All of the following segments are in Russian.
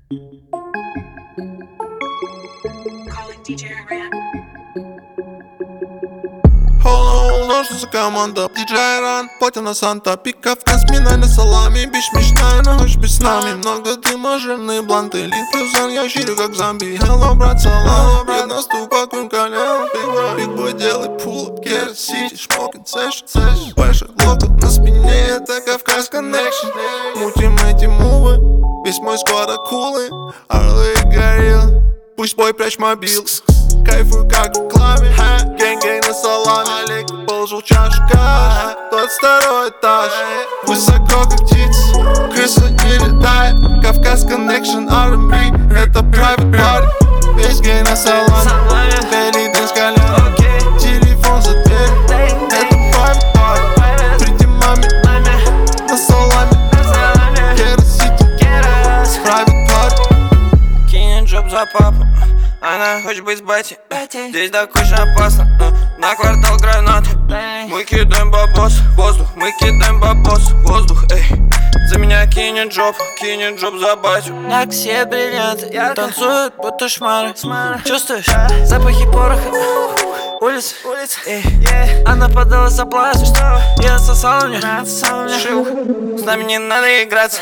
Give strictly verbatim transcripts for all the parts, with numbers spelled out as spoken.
Холо, что за команда? Диджей Ран, Платина Санта, пикавка с миной на салами. Бич мечтаю, но ночь без с нами. Много дыма, жирные бланты, литры в зон, я щирю как зомби. Hello, брат, салам, брат, наступа, кун колен. Big boy, делай pull-up, get it, city, шмокин, сэш, сэш. Больше лока на спине, это Кавказ Connection. Мутим эти мувы, весь мой сквад акулы, орлы и гориллы. Пусть бой прячь мобил, кайфую как в клабе. Гэнг-гэнг на саламе, Олег положил чашу каш. Тот второй этаж, высоко как птица, крыса не летает. Кавказ Connection, ар энд би, это private party. Весь гей на саламе, белый дым с колен. Телефон за дверь, это private party. Приди маме на саламе, Get a city, private party. Кинет джоб за папу, она хочет быть с Бетти. Здесь так очень опасно, на квартал гранаты. Мы кидаем бабос в воздух, мы кидаем бабос в воздух, эй. За меня кинет джоб, кинет джоб за батю. Як сияет бриллианты, танцуют будто шмары. Чувствуешь запахи пороха, улиц, эй. Она подала соблазн, я отсосала мне шлюха. С нами не надо играться,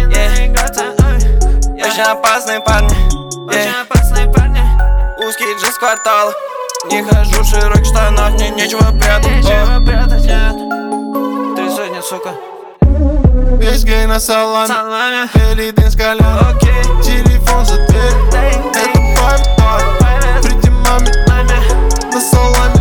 очень опасные парни, узкий джинс квартала. Не хожу в широких штанах, мне нечего прятать. Три сотни, сука. Весь гей на саламе, белый дым с колен. Телефон за дверь, это private party. Приди маме на саламе.